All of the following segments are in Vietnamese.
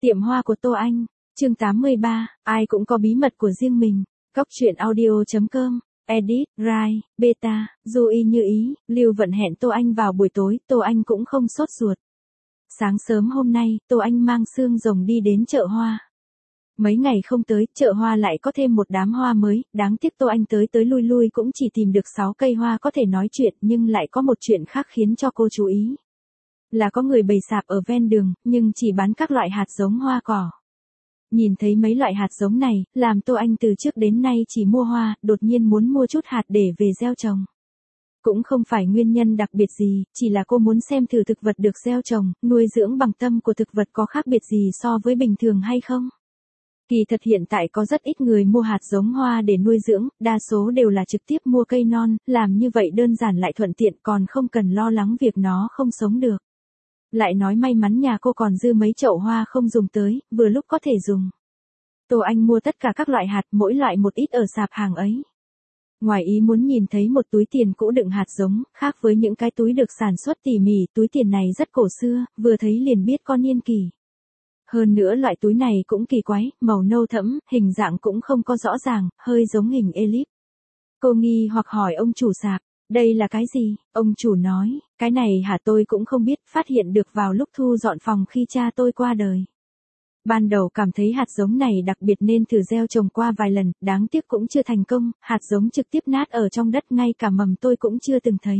Tiệm hoa của Tô Anh, chương 83, ai cũng có bí mật của riêng mình. Góc truyện audio.com, edit, Rai, beta, Du Y Như Ý, Lưu Vận hẹn Tô Anh vào buổi tối, Tô Anh cũng không sốt ruột. Sáng sớm hôm nay, Tô Anh mang Sương Rồng đi đến chợ hoa. Mấy ngày không tới, chợ hoa lại có thêm một đám hoa mới, đáng tiếc Tô Anh tới tới lui lui cũng chỉ tìm được 6 cây hoa có thể nói chuyện, nhưng lại có một chuyện khác khiến cho cô chú ý. Là có người bày sạp ở ven đường, nhưng chỉ bán các loại hạt giống hoa cỏ. Nhìn thấy mấy loại hạt giống này, làm Tô Anh từ trước đến nay chỉ mua hoa, đột nhiên muốn mua chút hạt để về gieo trồng. Cũng không phải nguyên nhân đặc biệt gì, chỉ là cô muốn xem thử thực vật được gieo trồng, nuôi dưỡng bằng tâm của thực vật có khác biệt gì so với bình thường hay không. Kỳ thật hiện tại có rất ít người mua hạt giống hoa để nuôi dưỡng, đa số đều là trực tiếp mua cây non, làm như vậy đơn giản lại thuận tiện còn không cần lo lắng việc nó không sống được. Lại nói may mắn nhà cô còn dư mấy chậu hoa không dùng tới, vừa lúc có thể dùng. Tô Anh mua tất cả các loại hạt, mỗi loại một ít ở sạp hàng ấy. Ngoài ý muốn nhìn thấy một túi tiền cũ đựng hạt giống, khác với những cái túi được sản xuất tỉ mỉ, túi tiền này rất cổ xưa, vừa thấy liền biết có niên kỳ. Hơn nữa loại túi này cũng kỳ quái, màu nâu thẫm, hình dạng cũng không có rõ ràng, hơi giống hình elip. Cô nghi hoặc hỏi ông chủ sạp, đây là cái gì? Ông chủ nói, cái này hả, tôi cũng không biết, phát hiện được vào lúc thu dọn phòng khi cha tôi qua đời. Ban đầu cảm thấy hạt giống này đặc biệt nên thử gieo trồng qua vài lần, đáng tiếc cũng chưa thành công, hạt giống trực tiếp nát ở trong đất, ngay cả mầm tôi cũng chưa từng thấy.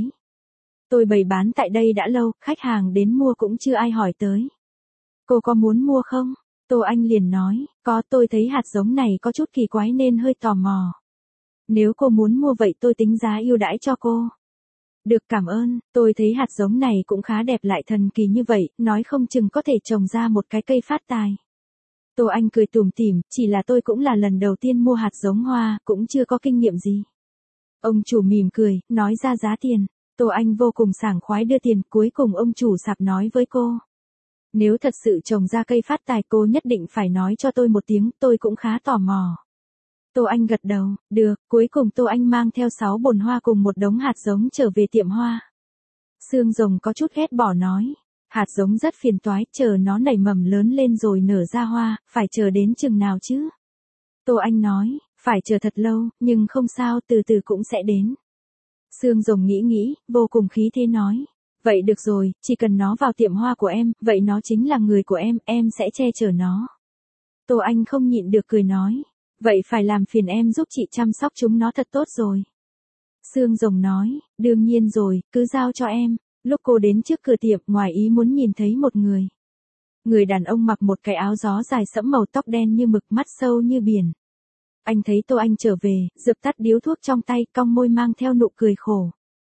Tôi bày bán tại đây đã lâu, khách hàng đến mua cũng chưa ai hỏi tới. Cô có muốn mua không? Tô Anh liền nói, có, tôi thấy hạt giống này có chút kỳ quái nên hơi tò mò. Nếu cô muốn mua vậy tôi tính giá ưu đãi cho cô. Được, cảm ơn, tôi thấy hạt giống này cũng khá đẹp lại thần kỳ như vậy, nói không chừng có thể trồng ra một cái cây phát tài. Tô Anh cười tủm tỉm, chỉ là tôi cũng là lần đầu tiên mua hạt giống hoa, cũng chưa có kinh nghiệm gì. Ông chủ mỉm cười, nói ra giá tiền. Tô Anh vô cùng sảng khoái đưa tiền, cuối cùng ông chủ sạp nói với cô. Nếu thật sự trồng ra cây phát tài cô nhất định phải nói cho tôi một tiếng, tôi cũng khá tò mò. Tô Anh gật đầu, được, cuối cùng Tô Anh mang theo 6 bồn hoa cùng một đống hạt giống trở về tiệm hoa. Sương Rồng có chút ghét bỏ nói, hạt giống rất phiền toái, chờ nó nảy mầm lớn lên rồi nở ra hoa, phải chờ đến chừng nào chứ? Tô Anh nói, phải chờ thật lâu, nhưng không sao, từ từ cũng sẽ đến. Sương Rồng nghĩ, vô cùng khí thế nói, vậy được rồi, chỉ cần nó vào tiệm hoa của em, vậy nó chính là người của em sẽ che chở nó. Tô Anh không nhịn được cười nói, vậy phải làm phiền em giúp chị chăm sóc chúng nó thật tốt rồi. Sương Rồng nói, đương nhiên rồi, cứ giao cho em. Lúc cô đến trước cửa tiệm, ngoài ý muốn nhìn thấy một người. Người đàn ông mặc một cái áo gió dài sẫm màu, tóc đen như mực, mắt sâu như biển. Anh thấy Tô Anh trở về, dập tắt điếu thuốc trong tay, cong môi mang theo nụ cười khổ.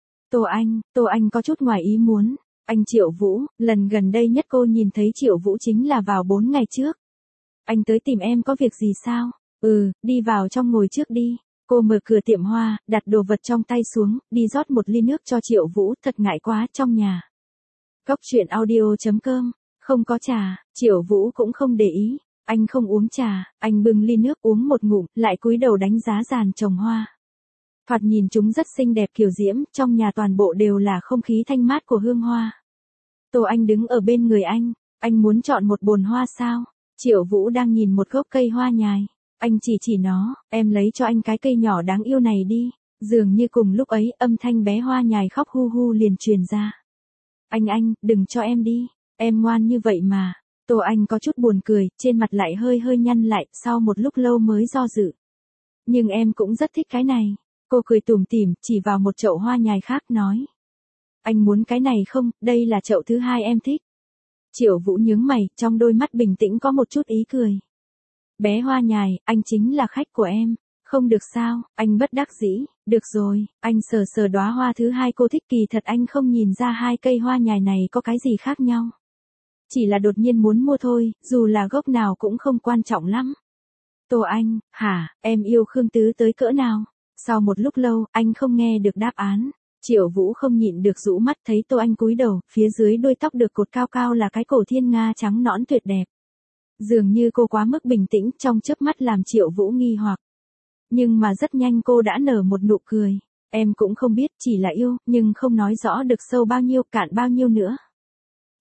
Tô Anh có chút ngoài ý muốn. Anh Triệu Vũ, lần gần đây nhất cô nhìn thấy Triệu Vũ chính là vào 4 ngày trước. Anh tới tìm em có việc gì sao? Đi vào trong ngồi trước đi. Cô mở cửa tiệm hoa, đặt đồ vật trong tay xuống, đi rót một ly nước cho Triệu Vũ, thật ngại quá trong nhà. Góc truyện audio.com, không có trà, Triệu Vũ cũng không để ý, anh không uống trà, anh bưng ly nước uống một ngụm, lại cúi đầu đánh giá giàn trồng hoa. Thoạt nhìn chúng rất xinh đẹp kiều diễm, trong nhà toàn bộ đều là không khí thanh mát của hương hoa. Tô Anh đứng ở bên người anh muốn chọn một bồn hoa sao? Triệu Vũ đang nhìn một gốc cây hoa nhài. Anh chỉ nó, em lấy cho anh cái cây nhỏ đáng yêu này đi. Dường như cùng lúc ấy, âm thanh bé hoa nhài khóc hu hu liền truyền ra. Anh, đừng cho em đi, em ngoan như vậy mà. Tô Anh có chút buồn cười, trên mặt lại hơi nhăn lại, sau một lúc lâu mới do dự. Nhưng em cũng rất thích cái này. Cô cười tủm tỉm, chỉ vào một chậu hoa nhài khác nói. Anh muốn cái này không, đây là chậu thứ hai em thích. Triệu Vũ nhướng mày, trong đôi mắt bình tĩnh có một chút ý cười. Bé hoa nhài, anh chính là khách của em. Không được sao? Anh bất đắc dĩ. Được rồi, anh sờ đóa hoa thứ hai cô thích, kỳ thật anh không nhìn ra hai cây hoa nhài này có cái gì khác nhau. Chỉ là đột nhiên muốn mua thôi, dù là gốc nào cũng không quan trọng lắm. Tô Anh, hả, em yêu Khương Tứ tới cỡ nào? Sau một lúc lâu, anh không nghe được đáp án. Triệu Vũ không nhịn được rũ mắt, thấy Tô Anh cúi đầu, phía dưới đuôi tóc được cột cao cao là cái cổ thiên nga trắng nõn tuyệt đẹp. Dường như cô quá mức bình tĩnh, trong chớp mắt làm Triệu Vũ nghi hoặc. Nhưng mà rất nhanh cô đã nở một nụ cười. Em cũng không biết, chỉ là yêu, nhưng không nói rõ được sâu bao nhiêu, cạn bao nhiêu nữa.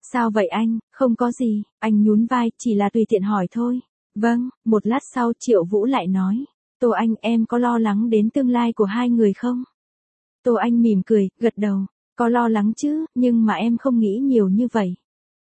Sao vậy anh, không có gì, anh nhún vai, chỉ là tùy tiện hỏi thôi. Vâng, một lát sau Triệu Vũ lại nói. Tô Anh, em có lo lắng đến tương lai của hai người không? Tô Anh mỉm cười, gật đầu. Có lo lắng chứ, nhưng mà em không nghĩ nhiều như vậy.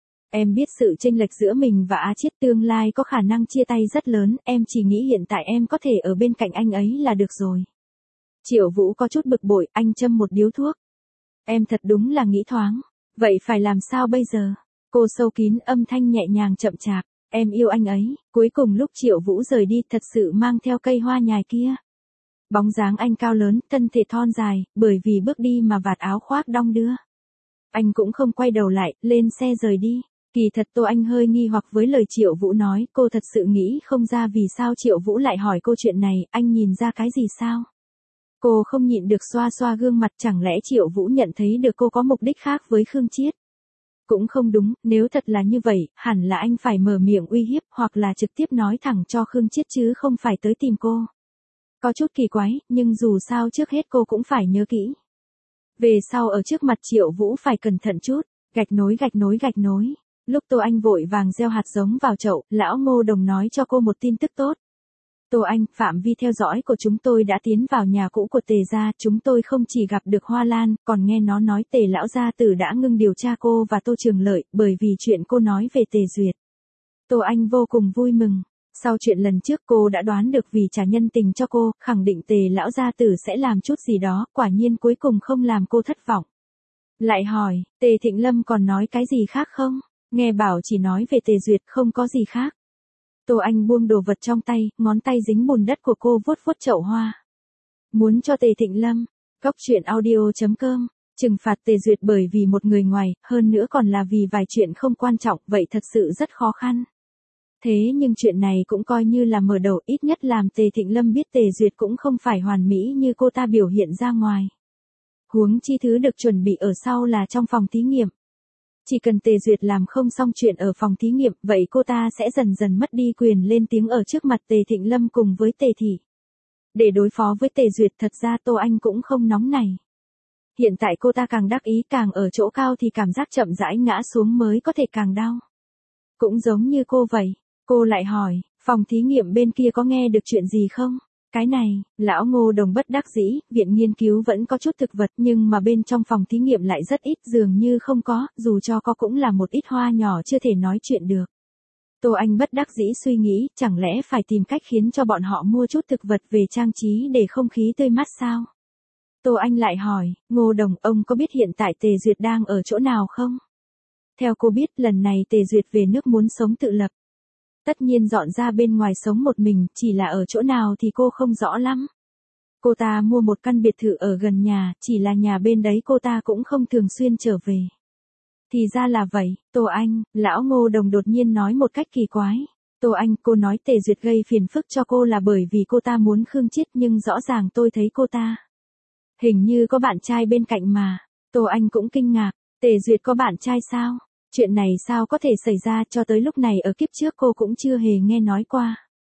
Em biết sự chênh lệch giữa mình và Á Chiết tương lai có khả năng chia tay rất lớn, em chỉ nghĩ hiện tại em có thể ở bên cạnh anh ấy là được rồi. Triệu Vũ có chút bực bội, anh châm một điếu thuốc. Em thật đúng là nghĩ thoáng. Vậy phải làm sao bây giờ? Cô sâu kín âm thanh nhẹ nhàng chậm chạp. Em yêu anh ấy. Cuối cùng lúc Triệu Vũ rời đi thật sự mang theo cây hoa nhài kia. Bóng dáng anh cao lớn, thân thể thon dài, bởi vì bước đi mà vạt áo khoác đong đưa. Anh cũng không quay đầu lại, lên xe rời đi. Kỳ thật Tô Anh hơi nghi hoặc với lời Triệu Vũ nói, cô thật sự nghĩ không ra vì sao Triệu Vũ lại hỏi cô chuyện này, anh nhìn ra cái gì sao? Cô không nhịn được xoa xoa gương mặt, chẳng lẽ Triệu Vũ nhận thấy được cô có mục đích khác với Khương Chiết? Cũng không đúng, nếu thật là như vậy, hẳn là anh phải mở miệng uy hiếp hoặc là trực tiếp nói thẳng cho Khương Chiết chứ không phải tới tìm cô. Có chút kỳ quái, nhưng dù sao trước hết cô cũng phải nhớ kỹ. Về sau ở trước mặt Triệu Vũ phải cẩn thận chút, gạch nối gạch nối gạch nối. Lúc Tô Anh vội vàng gieo hạt giống vào chậu, lão Ngô Đồng nói cho cô một tin tức tốt. Tô Anh, phạm vi theo dõi của chúng tôi đã tiến vào nhà cũ của Tề gia, chúng tôi không chỉ gặp được Hoa Lan, còn nghe nó nói Tề lão gia tử đã ngưng điều tra cô và Tô Trường Lợi, bởi vì chuyện cô nói về Tề Duyệt. Tô Anh vô cùng vui mừng. Sau chuyện lần trước cô đã đoán được vì trả nhân tình cho cô, khẳng định Tề lão gia tử sẽ làm chút gì đó, quả nhiên cuối cùng không làm cô thất vọng. Lại hỏi, Tề Thịnh Lâm còn nói cái gì khác không? Nghe bảo chỉ nói về Tề Duyệt, không có gì khác. Tô Anh buông đồ vật trong tay, ngón tay dính bùn đất của cô vuốt vuốt chậu hoa. Muốn cho Tề Thịnh Lâm, Cóc Truyện Audio.com, trừng phạt Tề Duyệt bởi vì một người ngoài, hơn nữa còn là vì vài chuyện không quan trọng, vậy thật sự rất khó khăn. Thế nhưng chuyện này cũng coi như là mở đầu, ít nhất làm Tề Thịnh Lâm biết Tề Duyệt cũng không phải hoàn mỹ như cô ta biểu hiện ra ngoài. Huống chi thứ được chuẩn bị ở sau là trong phòng thí nghiệm. Chỉ cần Tề Duyệt làm không xong chuyện ở phòng thí nghiệm, vậy cô ta sẽ dần dần mất đi quyền lên tiếng ở trước mặt Tề Thịnh Lâm cùng với Tề Thị. Để đối phó với Tề Duyệt thật ra Tô Anh cũng không nóng này. Hiện tại cô ta càng đắc ý, càng ở chỗ cao thì cảm giác chậm rãi ngã xuống mới có thể càng đau. Cũng giống như cô vậy. Cô lại hỏi, phòng thí nghiệm bên kia có nghe được chuyện gì không? Cái này, lão Ngô Đồng bất đắc dĩ, viện nghiên cứu vẫn có chút thực vật nhưng mà bên trong phòng thí nghiệm lại rất ít, dường như không có, dù cho có cũng là một ít hoa nhỏ chưa thể nói chuyện được. Tô Anh bất đắc dĩ suy nghĩ, chẳng lẽ phải tìm cách khiến cho bọn họ mua chút thực vật về trang trí để không khí tươi mát sao? Tô Anh lại hỏi, Ngô Đồng, ông có biết hiện tại Tề Duyệt đang ở chỗ nào không? Theo cô biết, lần này Tề Duyệt về nước muốn sống tự lập. Tất nhiên dọn ra bên ngoài sống một mình, chỉ là ở chỗ nào thì cô không rõ lắm. Cô ta mua một căn biệt thự ở gần nhà, chỉ là nhà bên đấy cô ta cũng không thường xuyên trở về. Thì ra là vậy, Tô Anh, lão Ngô Đồng đột nhiên nói một cách kỳ quái. Tô Anh, cô nói Tề Duyệt gây phiền phức cho cô là bởi vì cô ta muốn Khương Chiết, nhưng rõ ràng tôi thấy cô ta hình như có bạn trai bên cạnh mà. Tô Anh cũng kinh ngạc, Tề Duyệt có bạn trai sao? Chuyện này sao có thể xảy ra, cho tới lúc này ở kiếp trước cô cũng chưa hề nghe nói qua.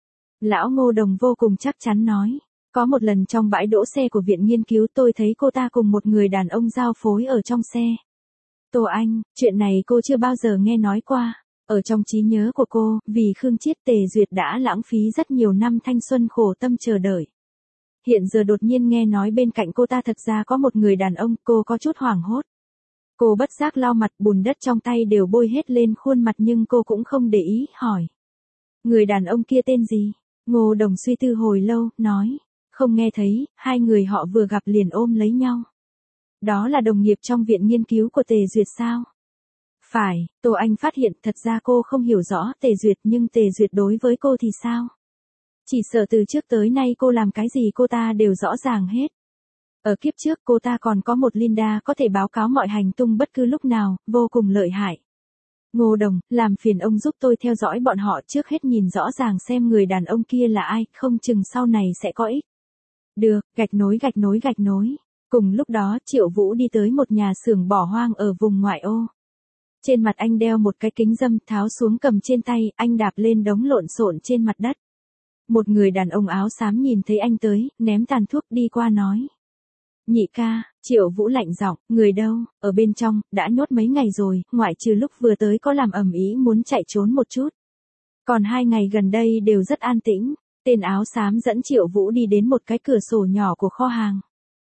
Lão Ngô Đồng vô cùng chắc chắn nói, có một lần trong bãi đỗ xe của viện nghiên cứu tôi thấy cô ta cùng một người đàn ông giao phối ở trong xe. Tô Anh, chuyện này cô chưa bao giờ nghe nói qua. Ở trong trí nhớ của cô, vì Khương Chiết Tề Duyệt đã lãng phí rất nhiều năm thanh xuân khổ tâm chờ đợi. Hiện giờ đột nhiên nghe nói bên cạnh cô ta thật ra có một người đàn ông, cô có chút hoảng hốt. Cô bất giác lau mặt, bùn đất trong tay đều bôi hết lên khuôn mặt nhưng cô cũng không để ý, hỏi. Người đàn ông kia tên gì? Ngô Đồng suy tư hồi lâu, nói. Không nghe thấy, hai người họ vừa gặp liền ôm lấy nhau. Đó là đồng nghiệp trong viện nghiên cứu của Tề Duyệt sao? Phải, Tô Anh phát hiện thật ra cô không hiểu rõ Tề Duyệt nhưng Tề Duyệt đối với cô thì sao? Chỉ sợ từ trước tới nay cô làm cái gì cô ta đều rõ ràng hết. Ở kiếp trước cô ta còn có một Linda có thể báo cáo mọi hành tung bất cứ lúc nào, vô cùng lợi hại. Ngô Đồng, làm phiền ông giúp tôi theo dõi bọn họ, trước hết nhìn rõ ràng xem người đàn ông kia là ai, không chừng sau này sẽ có ích. Được, gạch nối gạch nối gạch nối. Cùng lúc đó Triệu Vũ đi tới một nhà xưởng bỏ hoang ở vùng ngoại ô. Trên mặt anh đeo một cái kính râm, tháo xuống cầm trên tay, anh đạp lên đống lộn xộn trên mặt đất. Một người đàn ông áo xám nhìn thấy anh tới, ném tàn thuốc đi qua nói. Nhị ca, Triệu Vũ lạnh giọng, người đâu, ở bên trong, đã nhốt mấy ngày rồi, ngoại trừ lúc vừa tới có làm ầm ĩ muốn chạy trốn một chút. Còn 2 ngày gần đây đều rất an tĩnh. Tên áo xám dẫn Triệu Vũ đi đến một cái cửa sổ nhỏ của kho hàng.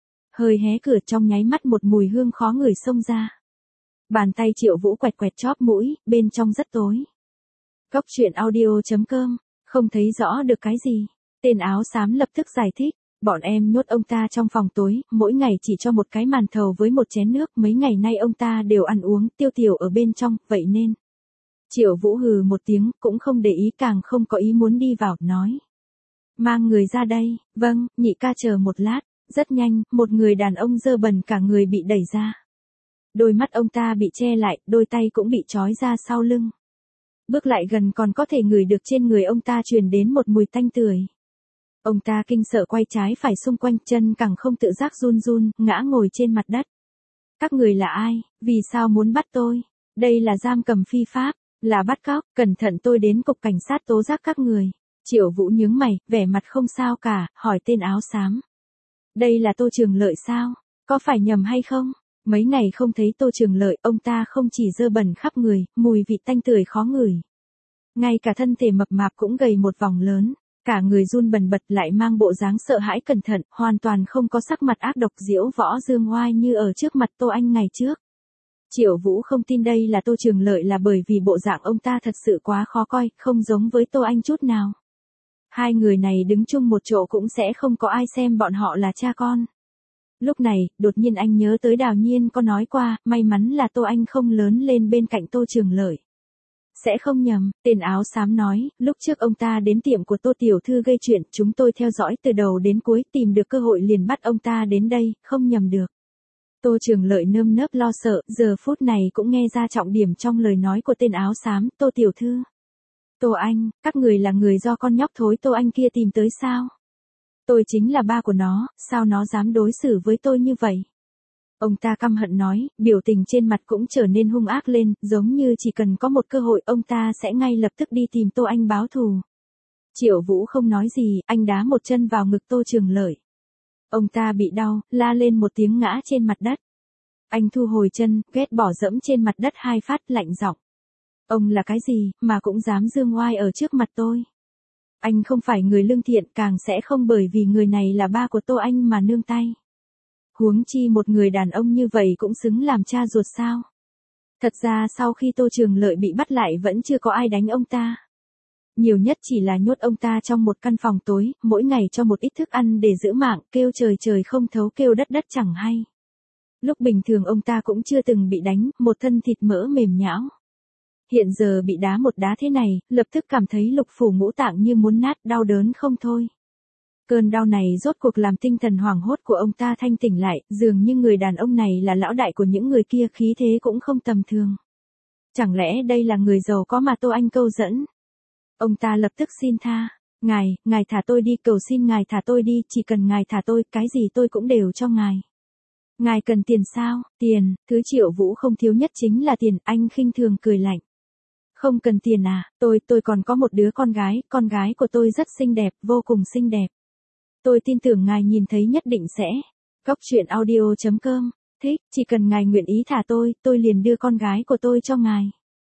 Hơi hé cửa, trong nháy mắt một mùi hương khó ngửi xông ra. Bàn tay Triệu Vũ quẹt quẹt chóp mũi, bên trong rất tối. Cốc truyện audio.com, không thấy rõ được cái gì. Tên áo xám lập tức giải thích, bọn em nhốt ông ta trong phòng tối, mỗi ngày chỉ cho một cái màn thầu với một chén nước, mấy ngày nay ông ta đều ăn uống tiêu tiểu ở bên trong, vậy nên. Triệu Vũ hừ một tiếng, cũng không để ý càng không có ý muốn đi vào, nói. Mang người ra đây, vâng, nhị ca chờ một lát. Rất nhanh, một người đàn ông dơ bẩn cả người bị đẩy ra. Đôi mắt ông ta bị che lại, đôi tay cũng bị trói ra sau lưng. Bước lại gần còn có thể ngửi được trên người ông ta truyền đến một mùi tanh tưởi. Ông ta kinh sợ quay trái phải xung quanh, chân càng không tự giác run run, ngã ngồi trên mặt đất. Các người là ai, vì sao muốn bắt tôi? Đây là giam cầm phi pháp, là bắt cóc, cẩn thận tôi đến cục cảnh sát tố giác các người. Triệu Vũ nhướng mày, vẻ mặt không sao cả, hỏi tên áo xám. Đây là Tô Trường Lợi sao? Có phải nhầm hay không? Mấy ngày không thấy Tô Trường Lợi, ông ta không chỉ dơ bẩn khắp người, mùi vị tanh tưởi khó ngửi. Ngay cả thân thể mập mạp cũng gầy một vòng lớn, cả người run bần bật lại mang bộ dáng sợ hãi cẩn thận, hoàn toàn không có sắc mặt ác độc diễu võ dương oai như ở trước mặt Tô Anh ngày trước. Triệu Vũ không tin đây là Tô Trường Lợi là bởi vì bộ dạng ông ta thật sự quá khó coi, không giống với Tô Anh chút nào. Hai người này đứng chung một chỗ cũng sẽ không có ai xem bọn họ là cha con. Lúc này, đột nhiên anh nhớ tới Đào Nhiên có nói qua, may mắn là Tô Anh không lớn lên bên cạnh Tô Trường Lợi. Sẽ không nhầm, tên áo xám nói, lúc trước ông ta đến tiệm của Tô Tiểu Thư gây chuyện, chúng tôi theo dõi từ đầu đến cuối, tìm được cơ hội liền bắt ông ta đến đây, không nhầm được. Tô Trường Lợi nơm nớp lo sợ, giờ phút này cũng nghe ra trọng điểm trong lời nói của tên áo xám, Tô Tiểu Thư. Tô Anh, các người là người do con nhóc thối Tô Anh kia tìm tới sao? Tôi chính là ba của nó, sao nó dám đối xử với tôi như vậy? Ông ta căm hận nói, biểu tình trên mặt cũng trở nên hung ác lên, giống như chỉ cần có một cơ hội ông ta sẽ ngay lập tức đi tìm Tô Anh báo thù. Triệu Vũ không nói gì, anh đá một chân vào ngực Tô Trường Lợi. Ông ta bị đau, la lên một tiếng ngã trên mặt đất. Anh thu hồi chân, ghét bỏ dẫm trên mặt đất 2 phát, lạnh giọng. Ông là cái gì, mà cũng dám dương oai ở trước mặt tôi? Anh không phải người lương thiện, càng sẽ không bởi vì người này là ba của Tô Anh mà nương tay. Huống chi một người đàn ông như vậy cũng xứng làm cha ruột sao? Thật ra sau khi Tô Trường Lợi bị bắt lại vẫn chưa có ai đánh ông ta. Nhiều nhất chỉ là nhốt ông ta trong một căn phòng tối, mỗi ngày cho một ít thức ăn để giữ mạng, kêu trời trời không thấu kêu đất đất chẳng hay. Lúc bình thường ông ta cũng chưa từng bị đánh, một thân thịt mỡ mềm nhão. Hiện giờ bị đá một đá thế này, lập tức cảm thấy lục phủ ngũ tạng như muốn nát, đau đớn không thôi. Cơn đau này rốt cuộc làm tinh thần hoảng hốt của ông ta thanh tỉnh lại, dường như người đàn ông này là lão đại của những người kia, khí thế cũng không tầm thường. Chẳng lẽ đây là người giàu có mà Tô Anh câu dẫn? Ông ta lập tức xin tha. Ngài thả tôi đi, cầu xin ngài thả tôi đi, chỉ cần ngài thả tôi, cái gì tôi cũng đều cho ngài. Ngài cần tiền sao? Tiền, thứ Triệu Vũ không thiếu nhất chính là tiền, anh khinh thường cười lạnh. Không cần tiền à, tôi còn có một đứa con gái của tôi rất xinh đẹp, vô cùng xinh đẹp. Tôi tin tưởng ngài nhìn thấy nhất định sẽ. Cốc truyện audio.com, thích, chỉ cần ngài nguyện ý thả tôi liền đưa con gái của tôi cho ngài.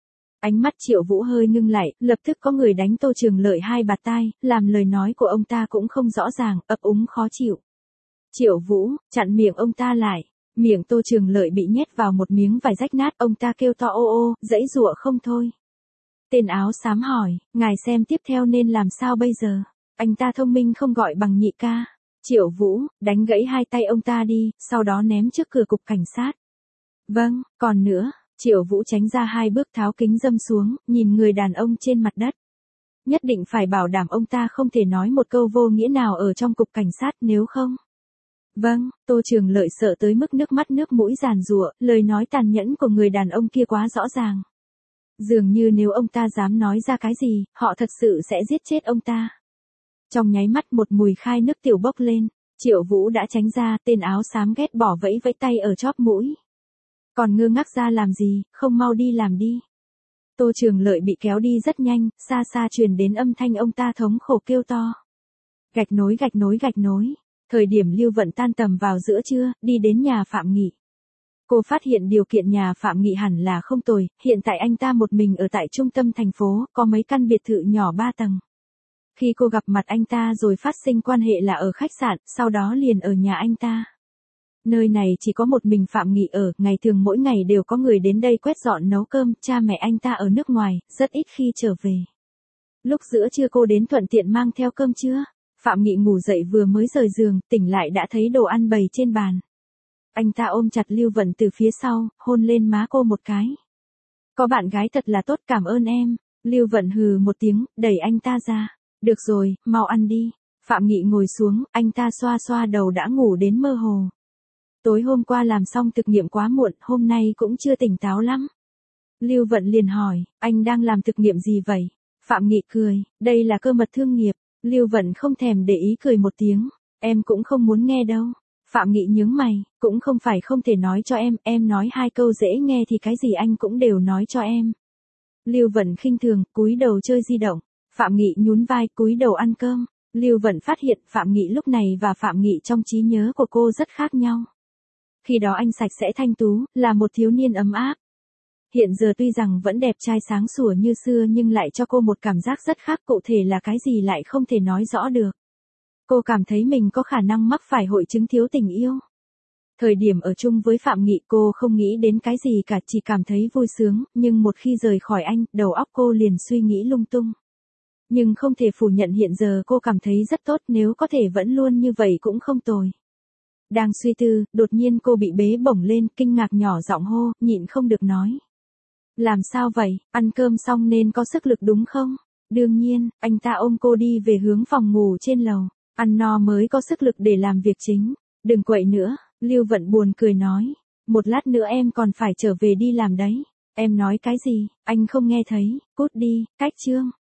Ánh mắt Triệu Vũ hơi ngưng lại, lập tức có người đánh Tô Trường Lợi 2 bạt tai, làm lời nói của ông ta cũng không rõ ràng, ấp úng khó chịu. Triệu Vũ, chặn miệng ông ta lại. Miệng Tô Trường Lợi bị nhét vào một miếng vải rách nát, ông ta kêu to ô ô, giãy giụa không thôi. Tên áo xám hỏi, ngài xem tiếp theo nên làm sao bây giờ? Anh ta thông minh không gọi bằng nhị ca. Triệu Vũ, đánh gãy 2 tay ông ta đi, sau đó ném trước cửa cục cảnh sát. Vâng, còn nữa, Triệu Vũ tránh ra 2 bước tháo kính dâm xuống, nhìn người đàn ông trên mặt đất. Nhất định phải bảo đảm ông ta không thể nói một câu vô nghĩa nào ở trong cục cảnh sát, nếu không. Vâng, Tô Trường Lợi sợ tới mức nước mắt nước mũi giàn giụa, lời nói tàn nhẫn của người đàn ông kia quá rõ ràng. Dường như nếu ông ta dám nói ra cái gì, họ thật sự sẽ giết chết ông ta. Trong nháy mắt một mùi khai nước tiểu bốc lên, Triệu Vũ đã tránh ra, tên áo xám ghét bỏ vẫy vẫy tay ở chóp mũi. Còn ngơ ngác ra làm gì, không mau đi làm đi. Tô Trường Lợi bị kéo đi rất nhanh, xa xa truyền đến âm thanh ông ta thống khổ kêu to. Gạch nối. Thời điểm Lưu Vận tan tầm vào giữa trưa, đi đến nhà Phạm Nghị. Cô phát hiện điều kiện nhà Phạm Nghị hẳn là không tồi, hiện tại anh ta một mình ở tại trung tâm thành phố, có mấy căn biệt thự nhỏ 3 tầng. Khi cô gặp mặt anh ta rồi phát sinh quan hệ là ở khách sạn, sau đó liền ở nhà anh ta. Nơi này chỉ có một mình Phạm Nghị ở, ngày thường mỗi ngày đều có người đến đây quét dọn nấu cơm, cha mẹ anh ta ở nước ngoài, rất ít khi trở về. Lúc giữa trưa cô đến thuận tiện mang theo cơm trưa. Phạm Nghị ngủ dậy vừa mới rời giường, tỉnh lại đã thấy đồ ăn bày trên bàn. Anh ta ôm chặt Lưu Vận từ phía sau, hôn lên má cô một cái. Có bạn gái thật là tốt, cảm ơn em. Lưu Vận hừ một tiếng, đẩy anh ta ra. Được rồi, mau ăn đi. Phạm Nghị ngồi xuống, anh ta xoa xoa đầu đã ngủ đến mơ hồ. Tối hôm qua làm xong thực nghiệm quá muộn, hôm nay cũng chưa tỉnh táo lắm. Lưu Vận liền hỏi, anh đang làm thực nghiệm gì vậy? Phạm Nghị cười, đây là cơ mật thương nghiệp. Lưu Vận không thèm để ý cười một tiếng, em cũng không muốn nghe đâu. Phạm Nghị nhướng mày, cũng không phải không thể nói cho em nói 2 câu dễ nghe thì cái gì anh cũng đều nói cho em. Lưu Vận khinh thường, cúi đầu chơi di động. Phạm Nghị nhún vai, cúi đầu ăn cơm. Lưu Vận phát hiện Phạm Nghị lúc này và Phạm Nghị trong trí nhớ của cô rất khác nhau. Khi đó anh sạch sẽ thanh tú, là một thiếu niên ấm áp. Hiện giờ tuy rằng vẫn đẹp trai sáng sủa như xưa nhưng lại cho cô một cảm giác rất khác, cụ thể là cái gì lại không thể nói rõ được. Cô cảm thấy mình có khả năng mắc phải hội chứng thiếu tình yêu. Thời điểm ở chung với Phạm Nghị cô không nghĩ đến cái gì cả, chỉ cảm thấy vui sướng, nhưng một khi rời khỏi anh, đầu óc cô liền suy nghĩ lung tung. Nhưng không thể phủ nhận hiện giờ cô cảm thấy rất tốt, nếu có thể vẫn luôn như vậy cũng không tồi. Đang suy tư, đột nhiên cô bị bế bổng lên, kinh ngạc nhỏ giọng hô, nhịn không được nói. Làm sao vậy, ăn cơm xong nên có sức lực đúng không? Đương nhiên, anh ta ôm cô đi về hướng phòng ngủ trên lầu. Ăn no mới có sức lực để làm việc chính. Đừng quậy nữa, Lưu Vận buồn cười nói. Một lát nữa em còn phải trở về đi làm đấy. Em nói cái gì, anh không nghe thấy, cút đi, cách chương.